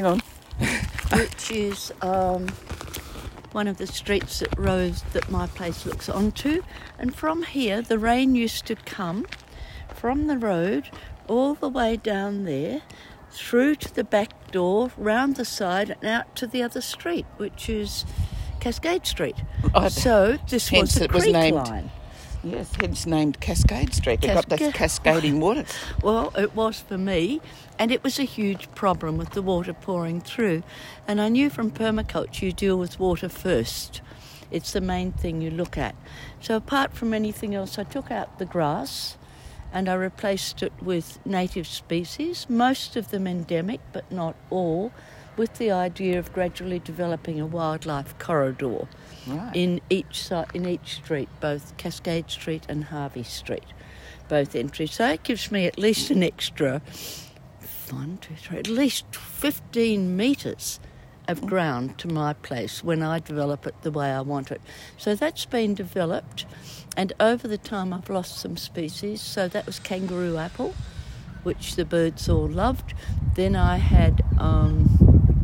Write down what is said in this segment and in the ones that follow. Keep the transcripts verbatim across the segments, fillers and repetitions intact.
hang on. which is um, one of the streets that Rose that my place looks onto. And from here, the rain used to come from the road all the way down there, through to the back door, round the side, and out to the other street, which is Cascade Street. Oh, so this was the it was creek named, line. Yes, hence named Cascade Street. We've got Casca- this cascading water. Well, it was for me, and it was a huge problem with the water pouring through. And I knew from permaculture you deal with water first. It's the main thing you look at. So apart from anything else, I took out the grass and I replaced it with native species, most of them endemic, but not all, with the idea of gradually developing a wildlife corridor. Right. in each si- in each street, both Cascade Street and Harvey Street, both entries. So it gives me at least an extra one, two, three, at least fifteen metres of ground to my place when I develop it the way I want it. So that's been developed, and over the time I've lost some species. So that was kangaroo apple, which the birds all loved. Then I had um,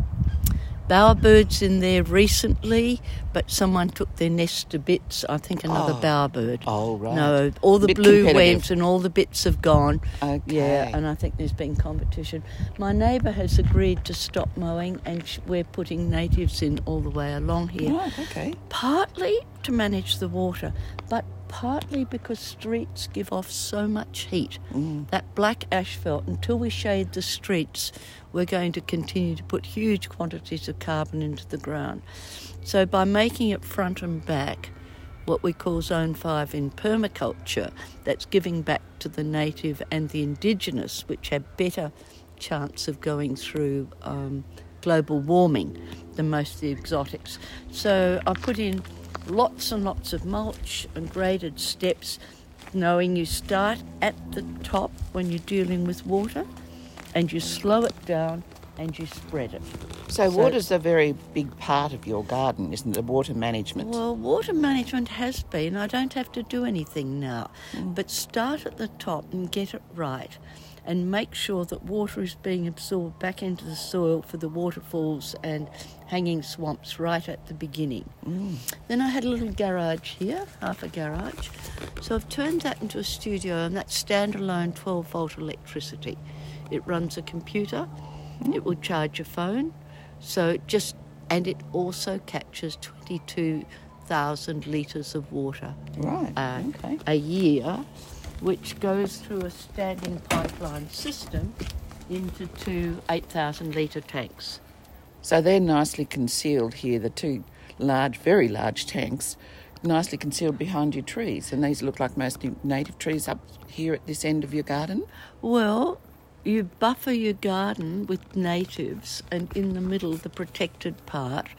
bowerbirds in there recently, but someone took their nest to bits. I think another Oh. bowerbird. Oh, right. No, all the Bit blue competitive. went and all the bits have gone. Okay. Yeah, and I think there's been competition. My neighbour has agreed to stop mowing, and sh- we're putting natives in all the way along here. Right, okay. Partly to manage the water, but partly because streets give off so much heat. Mm. That black asphalt, until we shade the streets, we're going to continue to put huge quantities of carbon into the ground. So by making it front and back, what we call Zone five in permaculture, that's giving back to the native and the indigenous, which have better chance of going through um, global warming than most of the exotics. So I put in lots and lots of mulch and graded steps, knowing you start at the top when you're dealing with water and you slow it down and you spread it. So, So- water's a very big part of your garden, isn't it? Water management. Well, water management has been. I don't have to do anything now. But start at the top and get it right and make sure that water is being absorbed back into the soil for the waterfalls and hanging swamps right at the beginning. Mm. Then I had a little garage here, half a garage. So I've turned that into a studio, and that's standalone twelve volt electricity. It runs a computer, it will charge a phone, so it just, and it also catches twenty-two thousand litres of water Right, uh, okay. a year, which goes through a standing pipeline system into two eight thousand litre tanks. So they're nicely concealed here, the two large, very large tanks, nicely concealed behind your trees. And these look like mostly native trees up here at this end of your garden. Well, you buffer your garden with natives, and in the middle, the protected part,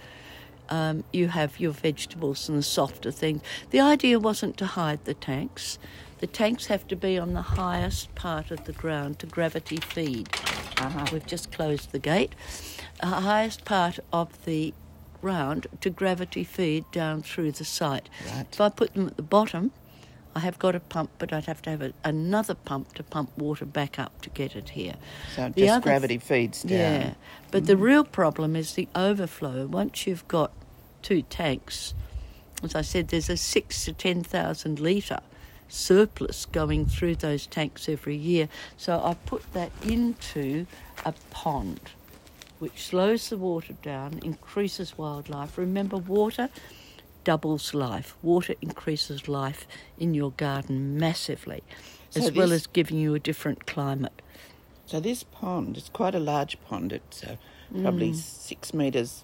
um, you have your vegetables and the softer things. The idea wasn't to hide the tanks. The tanks have to be on the highest part of the ground to gravity feed. Uh-huh. We've just closed the gate. The highest part of the ground to gravity feed down through the site. Right. If I put them at the bottom, I have got a pump, but I'd have to have a, another pump to pump water back up to get it here. So it The just other gravity th- feeds down. Yeah, but the real problem is the overflow. Once you've got two tanks, as I said, there's a six to ten thousand litre surplus going through those tanks every year. So I put that into a pond, which slows the water down, increases wildlife. Remember, water doubles life. Water increases life in your garden massively, So as well this- as giving you a different climate. So this pond, it's quite a large pond. It's uh, probably six metres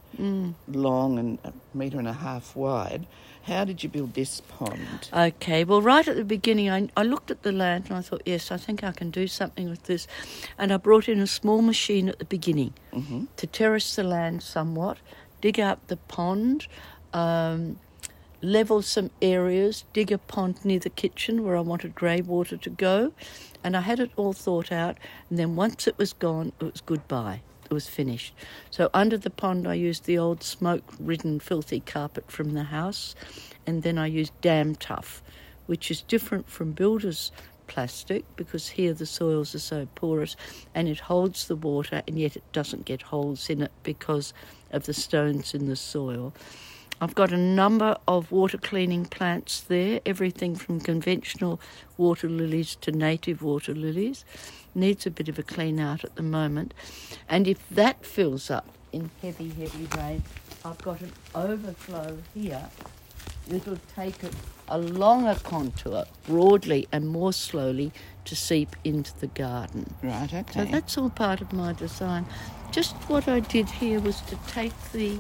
long and a metre and a half wide. How did you build this pond? Okay, well, right at the beginning, I, I looked at the land and I thought, yes, I think I can do something with this. And I brought in a small machine at the beginning Mm-hmm. to terrace the land somewhat, dig out the pond, um, level some areas, dig a pond near the kitchen where I wanted grey water to go. And I had it all thought out. And then once it was gone, it was goodbye. It was finished. So under the pond I used the old smoke-ridden filthy carpet from the house, and then I used Dam Tough, which is different from builders' plastic because here the soils are so porous and it holds the water and yet it doesn't get holes in it because of the stones in the soil. I've got a number of water cleaning plants there, everything from conventional water lilies to native water lilies. Needs a bit of a clean out at the moment. And if that fills up in heavy, heavy rain, I've got an overflow here. It'll take it along a contour, broadly and more slowly, to seep into the garden. Right, okay. So that's all part of my design. Just what I did here was to take the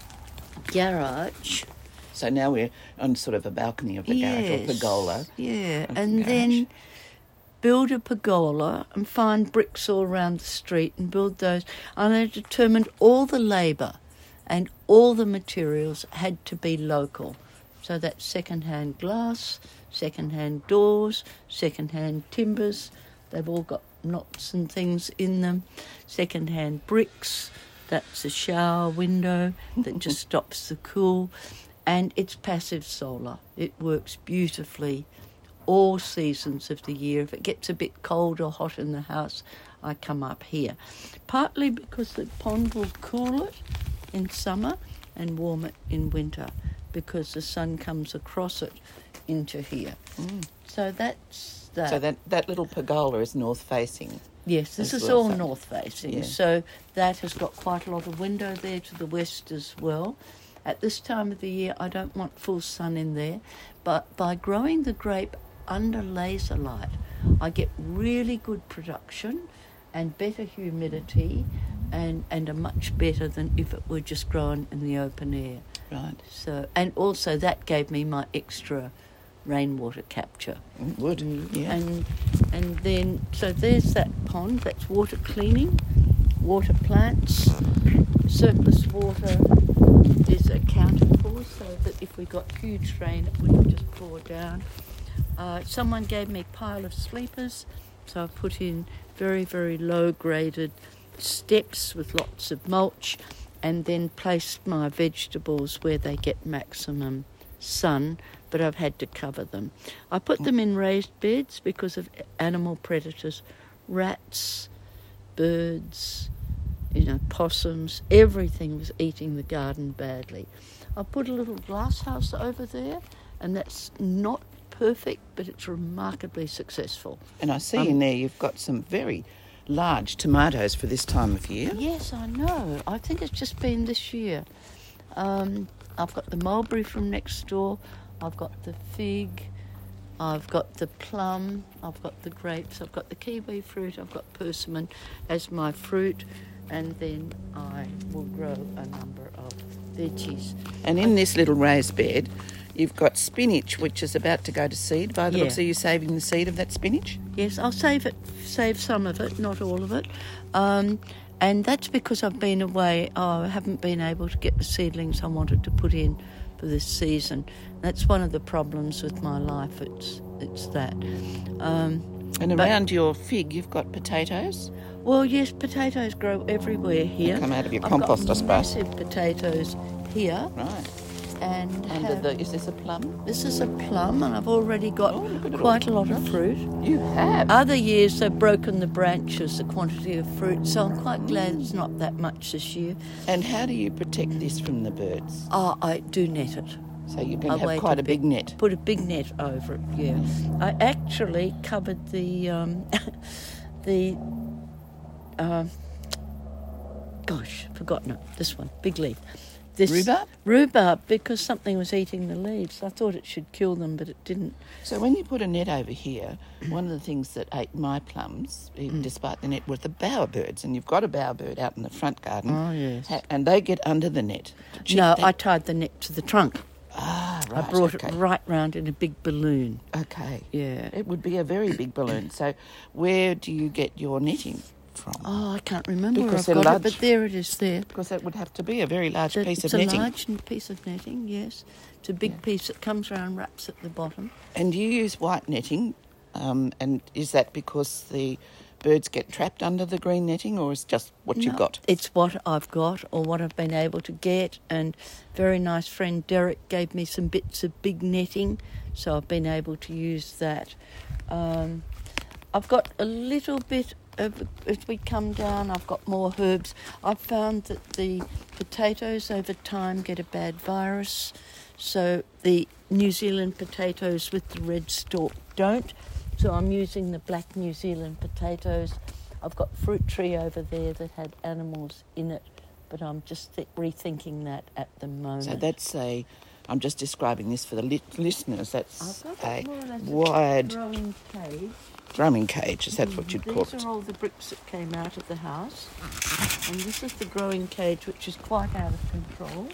garage. So now we're on sort of a balcony of the yes, garage, or pergola. Yeah, of and the then build a pergola and find bricks all around the street and build those. And I determined all the labour and all the materials had to be local. So that's second-hand glass, second-hand doors, second-hand timbers. They've all got knots and things in them. Second-hand bricks. That's a shower window that just stops the cool. And it's passive solar. It works beautifully all seasons of the year. If it gets a bit cold or hot in the house, I come up here. Partly because the pond will cool it in summer and warm it in winter because the sun comes across it into here. Mm. So that's that. So that, that little pergola is north-facing. Yes, this is well, all so. north-facing. Yeah. So that has got quite a lot of window there to the west as well. At this time of the year, I don't want full sun in there, but by growing the grape under laser light, I get really good production and better humidity and, and a much better than if it were just grown in the open air. Right. So, and also that gave me my extra rainwater capture. It would, Mm, yeah. And, and then, so there's that pond, that's water cleaning, water plants, surplus water is accounted for so that if we got huge rain it wouldn't just pour down. Uh, someone gave me a pile of sleepers, so I put in very, very low graded steps with lots of mulch and then placed my vegetables where they get maximum sun, but I've had to cover them. I put them in raised beds because of animal predators, rats, birds, you know, possums, everything was eating the garden badly. I put a little glass house over there, and that's not perfect, but it's remarkably successful. And I see Um, in there you've got some very large tomatoes for this time of year. Yes, I know. I think it's just been this year. Um, I've got the mulberry from next door. I've got the fig. I've got the plum. I've got the grapes. I've got the kiwi fruit. I've got persimmon as my fruit. And then I will grow a number of veggies. And in this little raised bed, you've got spinach, which is about to go to seed. By the Yeah. looks, are you saving the seed of that spinach? Yes, I'll save it, save some of it, not all of it. Um, and that's because I've been away. Oh, I haven't been able to get the seedlings I wanted to put in for this season. That's one of the problems with my life. It's it's that. Um, And but- around your fig, you've got potatoes. well, yes, potatoes grow everywhere here. They come out of your I've compost, got I suppose. massive potatoes here, Right. and Under have- the, is this a plum? this is a plum, and I've already got Oh, look at it quite a all. lot of fruit. You have. Other years they've broken the branches, the quantity of fruit, so I'm quite glad it's not that much this year. And how do you protect this from the birds? Oh, I do net it. So you can I have wait quite a a big bit. net. Put a big net over it, yeah. I actually covered the, um, the, um, gosh, forgotten it, this one, big leaf. This Rhubarb? Rhubarb, because something was eating the leaves. I thought it should kill them, but it didn't. So when you put a net over here, one of the things that ate my plums, even Mm. despite the net, was the bowerbirds. And you've got a bowerbird out in the front garden. Oh, yes. Ha- And they get under the net. to check No, that- I tied the net to the trunk. Ah, right. I brought okay. it right round in a big balloon. Okay. Yeah. It would be a very big balloon. So where do you get your netting from? Oh, I can't remember Because where they're I've got large. it, but there it is there. Because that would have to be a very large That- piece it's of a netting. large n- piece of netting, yes. It's a big piece that comes around, wraps at the bottom. And you use white netting, um, and is that because the birds get trapped under the green netting, or is just what you've No, got? It's what I've got or what I've been able to get. And very nice friend Derek gave me some bits of big netting, so I've been able to use that. Um, I've got a little bit of, as we come down, I've got more herbs. I've found that the potatoes over time get a bad virus, so the New Zealand potatoes with the red stalk don't. So I'm using the black New Zealand potatoes. I've got fruit tree over there that had animals in it, but I'm just th- rethinking that at the moment. So that's a, I'm just describing this for the li- listeners, that's I've got a more or less wide growing cage. drumming cage, is that what you'd call These it? are all the bricks that came out of the house. And this is the growing cage, which is quite out of control.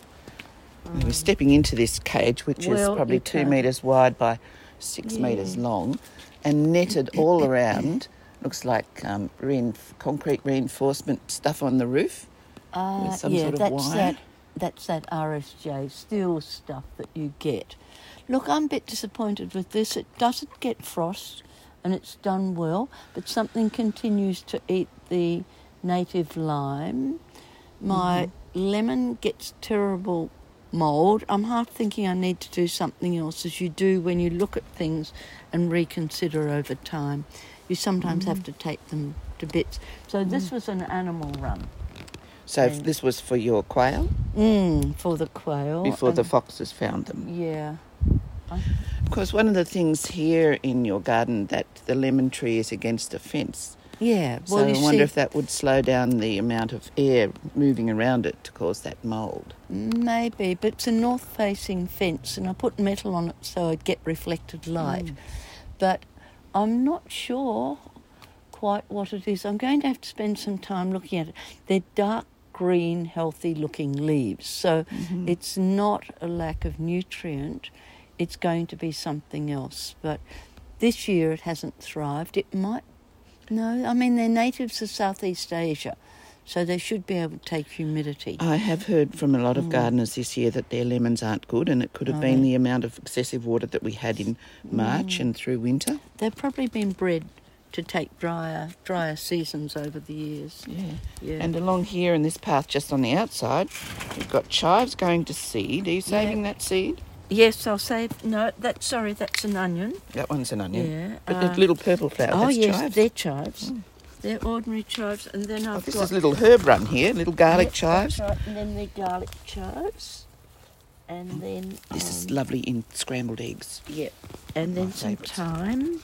Um, We're stepping into this cage, which well, is probably you two can't. metres wide by six Yeah. metres long, and netted all around. Looks like um, reinf- concrete reinforcement stuff on the roof. Uh, with some yeah, sort of that's wire. that. That's that R S J steel stuff that you get. Look, I'm a bit disappointed with this. It doesn't get frost, and it's done well, but something continues to eat the native lime. My Mm-hmm. lemon gets terrible mould. I'm half thinking I need to do something else, as you do when you look at things and reconsider over time. You sometimes Mm-hmm. have to take them to bits. So this was an animal run. So if this was for your quail Mm, for the quail. before the and- foxes found them. Yeah. I, Of course, one of the things here in your garden that the lemon tree is against a fence. yeah. So Well, I you wonder see, if that would slow down the amount of air moving around it to cause that mould. maybe, but it's a north-facing fence, and I put metal on it so I'd get reflected light. Mm. But I'm not sure quite what it is. I'm going to have to spend some time looking at it. They're dark green, healthy-looking leaves, so Mm-hmm. it's not a lack of nutrient. It's going to be something else. But this year it hasn't thrived. It might. No, I mean, they're natives of Southeast Asia, so they should be able to take humidity. I have heard from a lot of Mm. gardeners this year that their lemons aren't good, and it could have Are been they? the amount of excessive water that we had in March Mm. and through winter. They've probably been bred to take drier drier seasons over the years. Yeah. Yeah. And along here in this path just on the outside, we've got chives going to seed. Are you saving that seed? Yes, I'll save. No, that sorry, that's an onion. That one's an onion. Yeah. But uh, the little purple flower, oh that's yes, chives. they're chives. They're ordinary chives, and then Oh, I've this got is a little herb run here, little garlic Yep, chives. that's right, and then the garlic chives, and then This is um, lovely in scrambled eggs. Yep, and then My some favourites. thyme,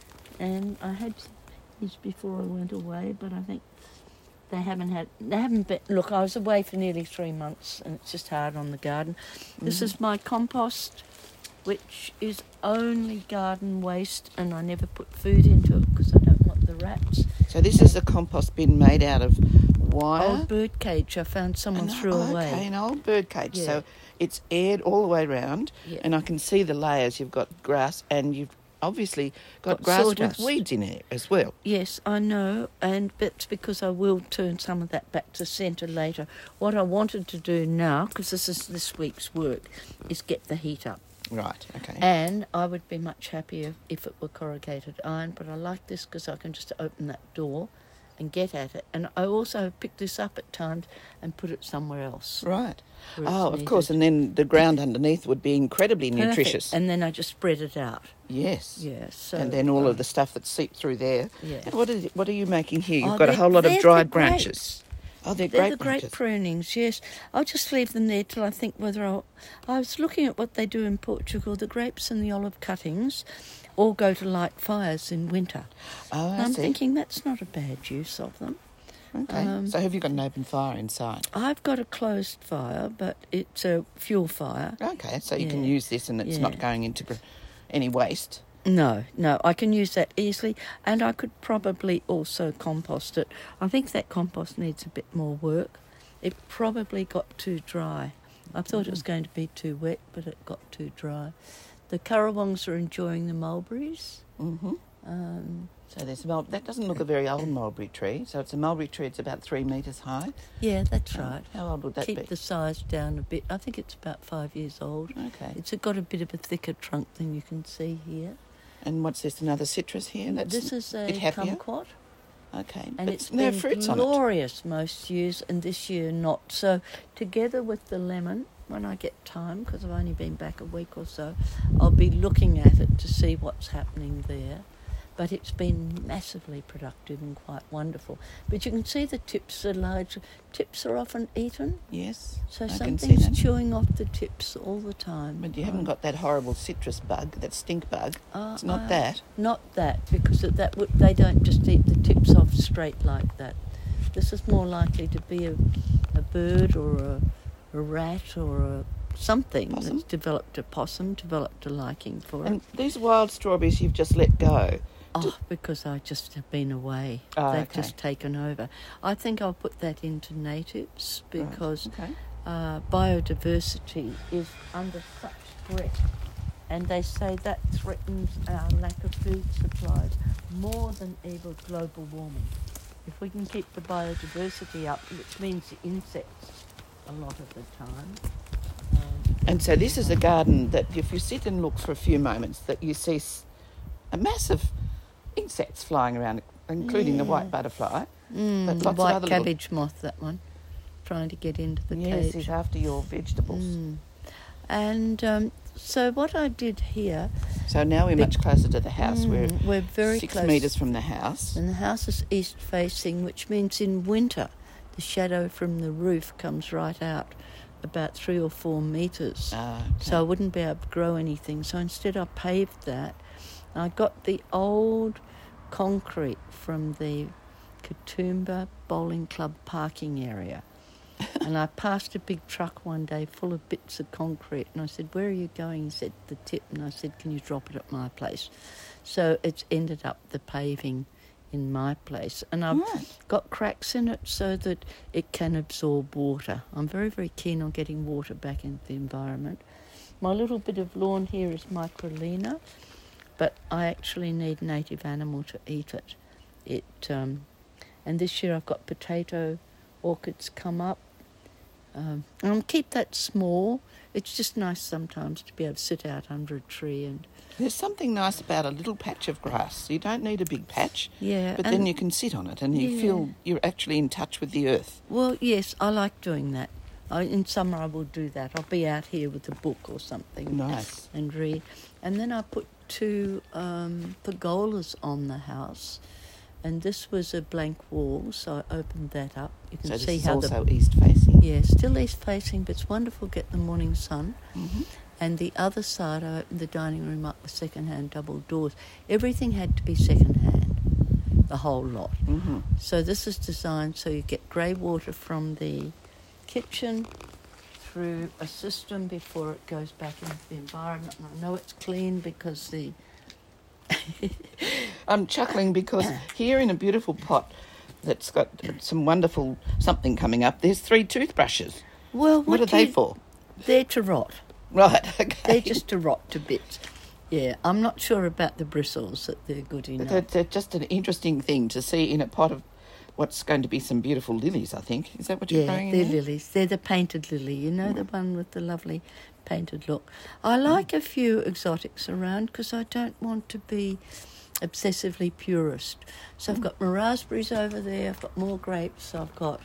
and I had these before I went away, but I think they haven't had. They haven't been. Look, I was away for nearly three months, and it's just hard on the garden. This Mm-hmm. is my compost, which is only garden waste, and I never put food into it because I don't want the rats. So this is a compost bin made out of wire. Old bird cage I found someone An- threw oh, away. Okay, an old bird cage. Yeah. So it's aired all the way round, Yeah. and I can see the layers. You've got grass, and you've obviously got, Got grass sawdust. with weeds in it as well. Yes, I know, and that's because I will turn some of that back to centre later. What I wanted to do now, because this is this week's work, is get the heat up. Right, okay. And I would be much happier if it were corrugated iron, but I like this because I can just open that door and get at it. And I also pick this up at times and put it somewhere else. Right. where it's Oh, of course, needed. and then the ground underneath would be incredibly Perfect. nutritious. And then I just spread it out. Yes. Yeah, so... and then all um, of the stuff that seeped through there. Yeah. And what, is, what are you making here? You've Oh, got a they're- whole lot of they're dried the branches. grapes. Oh, they're, They're great the branches. great prunings, yes. I'll just leave them there till I think whether I'll... I was looking at what they do in Portugal. The grapes and the olive cuttings all go to light fires in winter. Oh, And I I'm see. thinking that's not a bad use of them. Okay. um, so have you got an open fire inside? I've got a closed fire, but it's a fuel fire. Okay, so you can Yeah. use this and it's Yeah. not going into gr- any waste. No, no, I can use that easily, and I could probably also compost it. I think that compost needs a bit more work. It probably got too dry. I thought it was going to be too wet, but it got too dry. The currawongs are enjoying the mulberries. Mm-hmm. Um, So there's a mul- that doesn't look a very old mulberry tree. So it's a mulberry tree. It's about three metres high. yeah, that's Um, right. How old would that Keep be? the size down a bit. I think it's about five years old. Okay. It's got a bit of a thicker trunk than you can see here. And what's this? Another citrus here? That's This is a bit happier. kumquat. Okay. And but it's no been fruits on it. glorious most years, and this year not. So together with the lemon, when I get time, because I've only been back a week or so, I'll be looking at it to see what's happening there. but it's been massively productive and quite wonderful. But you can see the tips are large. Tips are often eaten. Yes, So I can see something's that. chewing off the tips all the time. But you haven't got that horrible citrus bug, that stink bug. Uh, It's not uh, that. Not that, because of that would, they don't just eat the tips off straight like that. This is more likely to be a, a bird or a, a rat or a something Possum? that's developed a possum, developed a liking for And it. these wild strawberries you've just let go. Oh, because I just have been away. Oh, They've okay. just taken over. I think I'll put that into natives because Okay. uh, biodiversity is under such threat, and they say that threatens our lack of food supplies more than even global warming. If we can keep the biodiversity up, which means the insects a lot of the time. Um, And so this is a garden that if you sit and look for a few moments, that you see s- a massive insects flying around, including the Yeah. white butterfly. Mm, But the lots of white other little- cabbage moth, that one, trying to get into the Yes, cage. he's after your vegetables. Mm. And um, so what I did here, So now we're Be- much closer to the house. mm, We're we're very six close. metres from the house. And the house is east facing, which means in winter the shadow from the roof comes right out about three or four metres. Ah, okay. So I wouldn't be able to grow anything. So instead I paved that. I got the old concrete from the Katoomba Bowling Club parking area. And I passed a big truck one day full of bits of concrete, and I said, "Where are you going?" He said, "The tip." And I said, "Can you drop it at my place?" So it's ended up the paving in my place. And I've Right. got cracks in it so that it can absorb water. I'm very, very keen on getting water back into the environment. My little bit of lawn here is microlina, but I actually need native animal to eat it. It um, and this year I've got potato orchids come up. Um, and I'll keep that small. It's just nice sometimes to be able to sit out under a tree and There's something nice about a little patch of grass. You don't need a big patch, yeah. but and, then you can sit on it and you Yeah. feel you're actually in touch with the earth. well, yes, I like doing that. I, in summer I will do that. I'll be out here with a book or something Nice. and read. And then I put two um, pergolas on the house. And this was a blank wall, so I opened that up. You can So this see is how also the east facing. yeah, still east facing, but it's wonderful to get the morning sun. Mm-hmm. And the other side, I opened the dining room up with second-hand double doors. Everything had to be second-hand, the whole lot. Mm-hmm. So this is designed so you get grey water from the kitchen through a system before it goes back into the environment. And I know it's clean because the I'm chuckling because here in a beautiful pot that's got some wonderful something coming up, there's three toothbrushes. well, What, what are do they you- for? They're to rot. Right, okay. They're just to rot to bits. Yeah, I'm not sure about the bristles that they're good enough. They're, they're just an interesting thing to see in a pot of what's going to be some beautiful lilies, I think. Is that what you're Yeah, growing they're in there? lilies. They're the painted lily, you know, the one with the lovely painted look. I like a few exotics around because I don't want to be obsessively purist. So I've got my raspberries over there, I've got more grapes, I've got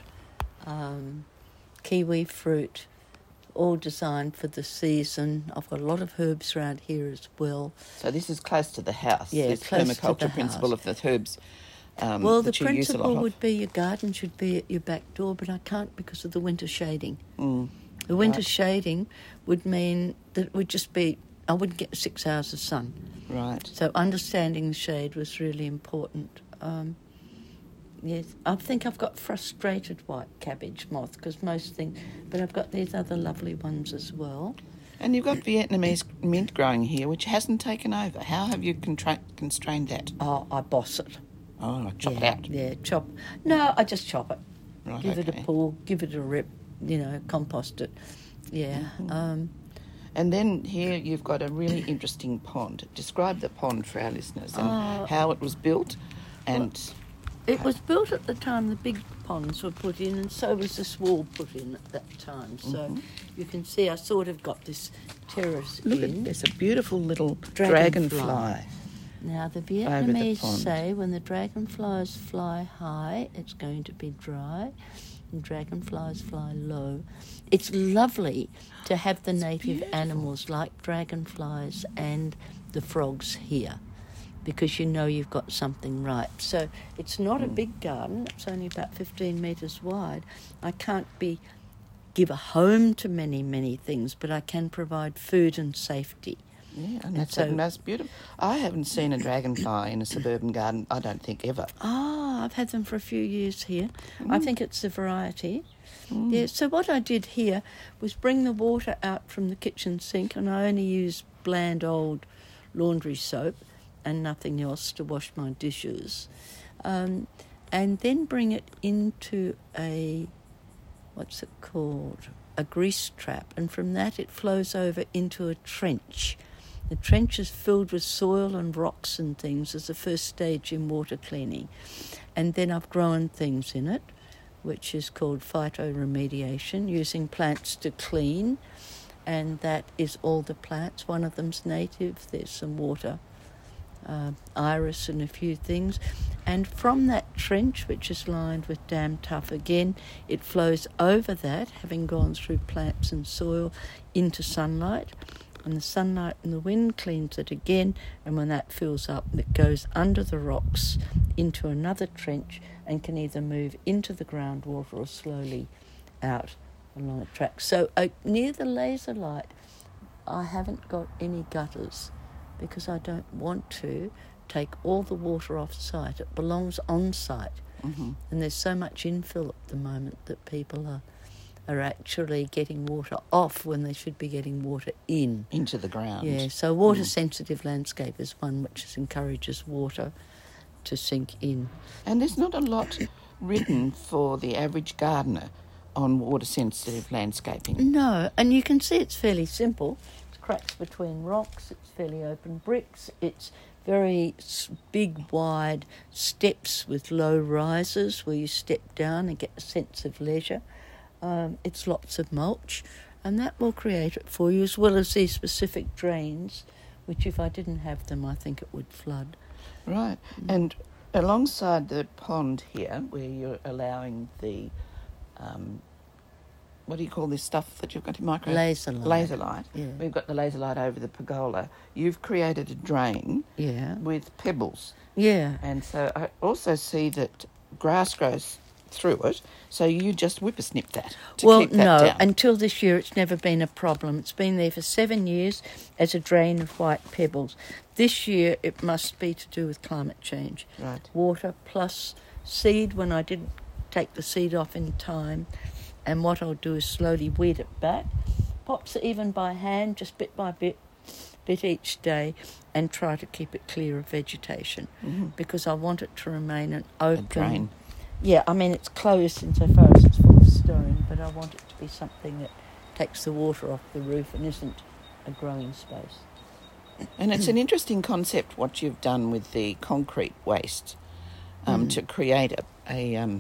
um, kiwi fruit, all designed for the season. I've got a lot of herbs around here as well. So this is close to the house, Yeah, this close to permaculture the principle house. of the herbs um, Well, the that you use a lot principle of. would be your garden should be at your back door, but I can't because of the winter shading. Mm, The winter Right. shading would mean that it would just be, I wouldn't get six hours of sun. right. So understanding the shade was really important. Um, yes, I think I've got frustrated white cabbage moth because most things, but I've got these other lovely ones as well. And you've got Vietnamese mint growing here, which hasn't taken over. How have you contra- constrained that? Oh, I boss it. Oh, chop yeah, it out. Yeah, chop. No, I just chop it. Right, give it okay. a pull, give it a rip, you know, compost it. Yeah. Mm-hmm. Um, And then here you've got a really interesting pond. Describe the pond for our listeners and Oh. how it was built and... It was built at the time the big ponds were put in, and so was this wall put in at that time. So Mhm. you can see I sort of got this terrace Look in. at, there's a beautiful little Dragonfly. dragonfly. Now the Over the Vietnamese pond. say when the dragonflies fly high, it's going to be dry, and dragonflies fly low. It's lovely to have the native beautiful. animals like dragonflies and the frogs here. because you know you've got something right. So it's not a big garden. It's only about fifteen metres wide. I can't be give a home to many, many things, but I can provide food and safety. Yeah, and that's, so, that's beautiful. I haven't seen a dragonfly in a suburban garden, I don't think, ever. Ah, I've had them for a few years here. Mm. I think it's the variety. Mm. Yeah, so what I did here was bring the water out from the kitchen sink, and I only use bland old laundry soap and nothing else to wash my dishes. Um, and then bring it into a, what's it called, a grease trap, and from that it flows over into a trench. The trench is filled with soil and rocks and things as the first stage in water cleaning. And then I've grown things in it, which is called phytoremediation, using plants to clean. And that is all the plants. One of them's native. There's some water, uh, iris and a few things. And from that trench, which is lined with damn tough again, it flows over that, having gone through plants and soil, into sunlight. And the sunlight and the wind cleans it again, and when that fills up, it goes under the rocks into another trench and can either move into the groundwater or slowly out along a track. So uh, near the laser light, I haven't got any gutters because I don't want to take all the water off site. It belongs on site. Mm-hmm. And there's so much infill at the moment that people are are actually getting water off when they should be getting water in. Into the ground. Yeah, so water-sensitive mm. landscape is one which encourages water to sink in. And there's not a lot written for the average gardener on water-sensitive landscaping. No, and you can see it's fairly simple. It's cracks between rocks, it's fairly open bricks, it's very big, wide steps with low rises where you step down and get a sense of leisure. Um, it's lots of mulch, and that will create it for you, as well as these specific drains, which if I didn't have them, I think it would flood. Right. Mm. And alongside the pond here, where you're allowing the, um, what do you call this stuff that you've got in micro? Laser light. Laser light. Yeah. We've got the laser light over the pergola. You've created a drain yeah. with pebbles. Yeah. And so I also see that grass grows through it, so you just whippersnip that to well, keep that no, down. Until this year it's never been a problem. It's been there for seven years as a drain of white pebbles. This year it must be to do with climate change. Right. Water plus seed when I didn't take the seed off in time, and what I'll do is slowly weed it back, pops it even by hand, just bit by bit, bit each day, and try to keep it clear of vegetation, mm-hmm. because I want it to remain an open... A drain. Yeah, I mean, it's closed insofar as it's full of stone, but I want it to be something that takes the water off the roof and isn't a growing space. And it's an interesting concept, what you've done with the concrete waste, um, mm. to create a, a, um,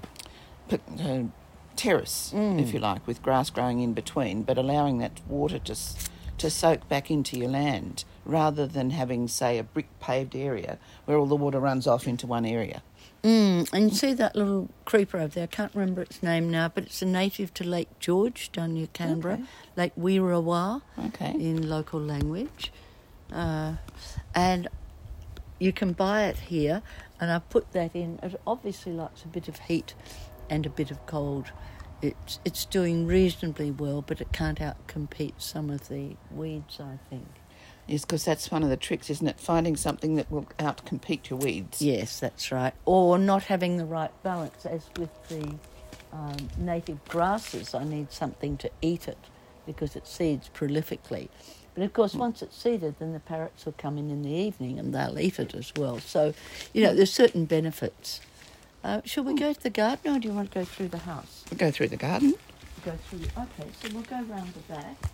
a terrace, mm. if you like, with grass growing in between, but allowing that water to, to soak back into your land, rather than having, say, a brick-paved area where all the water runs off into one area. Mm, and you see that little creeper over there, I can't remember its name now, but it's a native to Lake George down near Canberra, okay. Lake Weerawa okay. in local language. Uh, and you can buy it here, and I put that in. It obviously likes a bit of heat and a bit of cold. It's, it's doing reasonably well, but it can't outcompete some of the weeds, I think. Yes, because that's one of the tricks, isn't it? Finding something that will outcompete your weeds. Yes, that's right. Or not having the right balance. As with the um, native grasses, I need something to eat it because it seeds prolifically. But, of course, once it's seeded, then the parrots will come in in the evening and they'll eat it as well. So, you know, there's certain benefits. Uh, shall we go to the garden or do you want to go through the house? We'll go through the garden. Go through. Okay, so we'll go round the back.